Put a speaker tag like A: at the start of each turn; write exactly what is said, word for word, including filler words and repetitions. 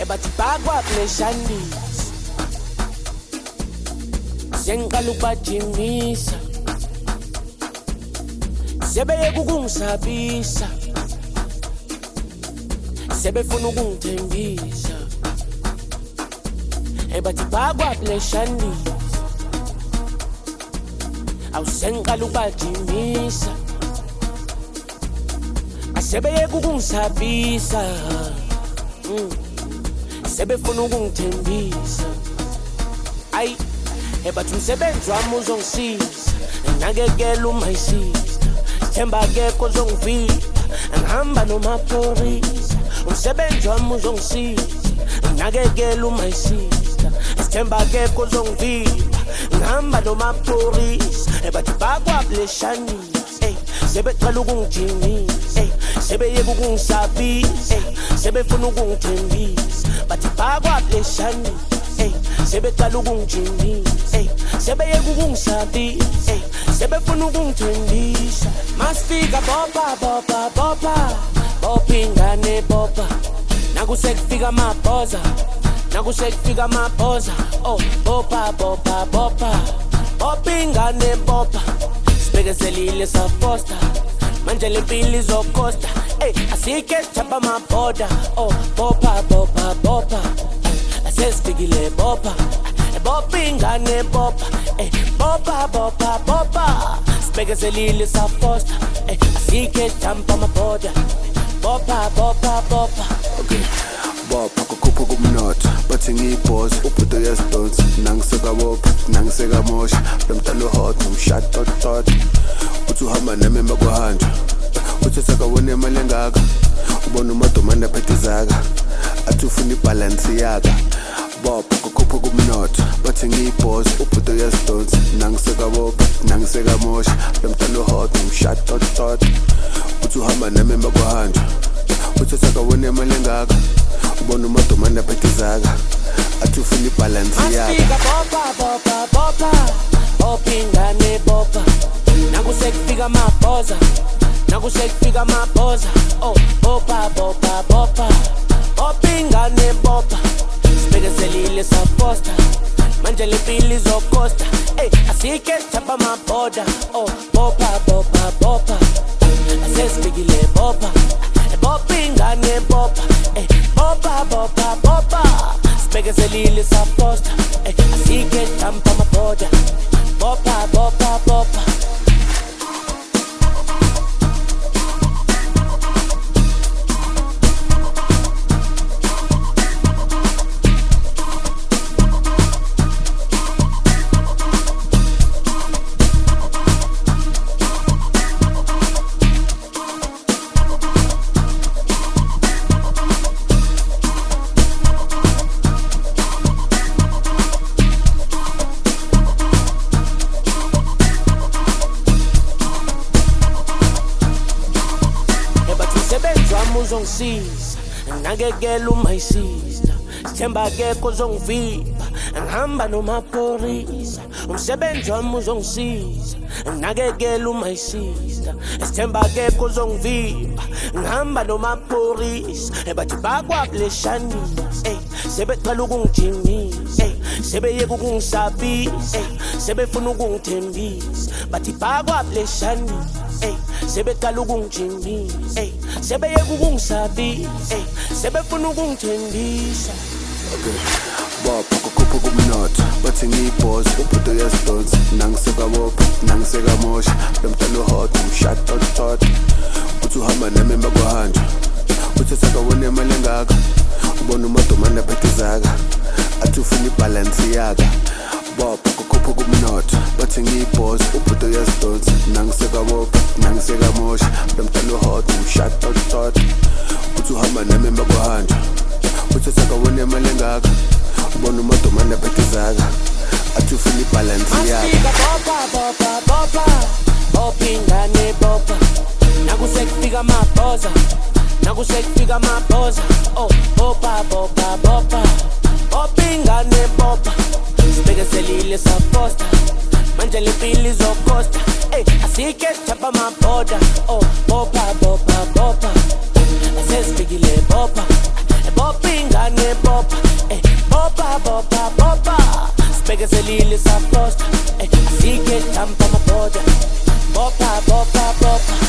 A: ebathi bakwapneshandisa sengiqala ukubajimisa sebeyeka ukungisabisa sebefuna ukungithembisa ebathi bakwapneshandisa awusengiqala ukubajimisa asebeyeka ukungisabisa mm. sebefuna ukungithembisa ayi ebathi umsebenzi wami uzongisiza nakekela uma isister themba akekho ozongivika ngihamba nomaphorisa umsebenzi wami uzongisiza nakekela uma isister themba akekho ozongivika ngihamba nomaphorisa ebathi bakwapneshandisa ey sebeqala ukungijimisa ey sebeyeka ukungisabisa ey sebefuna ukungithembisa bathi bakwapneshandisa ey sebeqala ukungijimisa ey sebeyeka ukungisabisa ey sebefuna ukungithembisa masifika bopa bopa bopa bopa ingane bopa nakusekufika amabhoza nakusekufika amabhoza oh bopa bopa bopa bopa ingane bopa sibekezelile safosta manje lempilo izokosta ey asike sithapha amabhoda oh bopa bopa bopa asesifikile bopa bopa ingane bopa ey bopa bopa bopa sibekezelile safosta ey asike sithapha amabhoda bopa bopa bopa
B: okay bopa kukhupha kumnotho bathi ngiyibhoza ubhudo yesdonsi nangiseka bopa nangiseka mosha lomntalo hot umshot tot tot uthi uhamba nami emakuhanja uthi sakawona imali engaka ubona umadomanda phethe zaka athi ufuna ibalance yaka bopa kukhupha kumnotho bathi ngiyibhoza ubhudo yesdonsi nangiseka bopa nangiseka mosha lomntalo hot umshot tot tot uthi uhamba nami emakuhanja uthi sakawona imali engaka ubona umadomanda phethe zaka athi ufuna ibalance yaka
A: masifika bopa bopa bopa bopa ingane bopa nakusekufika amabhoza nakusekufika amabhoza oh bopa bopa bopa bopa ingane bopa sibekezelile safosta manje lempilo izokosta ey asike sithapha amabhoda oh bopa bopa bopa asesifikile bopa bopa ingane bopa ey bopa bopa bopa sibekezelile safosta ey asike sithapha amabhoda bopa bopa bopa uzongisiza nakekela uma isister themba akekho ozongivika ngihamba nomaphorisa umsebenzi wami uzongisiza nakekela uma isister themba akekho ozongivika ngihamba nomaphorisa ebathi bakwapneshandisa ey sebeqala ukungijimisa ey sebeyeka ukungisabisa ey sebefuna ukungithembisa bathi bakwapneshandisa ey sebeqala ukungijimisa ey sebeyeka ukungisabisa ey sebefuna ukungithembisa
B: okay bopa kukhupha kumnotho bathi ngiyibhoza ubhudo yesdonsi nangiseka bopa nangiseka mosha lomntalo hot umshot tot tot uthi uhamba nami emakuhanja uthi sakawona imali engaka ubona umadomanda phethe zaka athi ufuna ibalance yaka bopa kukhupha kumnotho bathi ngiyibhoza ubhudo yesdonsi nangiseka bopa nangiseka mosha lomntalo hot umshot tot tot uthi uhamba nami emakuhanja uthi sakawona imali engaka ubona umadomanda phethe zaka athi ufuna ibalance yaka
A: masifika bopa bopa bopa bopa ingane bopa nakusekufika amabhoza nakusekufika amabhoza oh bopa bopa bopa bopa ingane bopa sibekezelile safosta manje lempilo izokosta ey asike sithapha amabhoda oh bopa bopa bopa asesifikile bopa bopa ingane bopa que selile sa posta. Así que tampa ma poda. Bopa, bopa, bopa.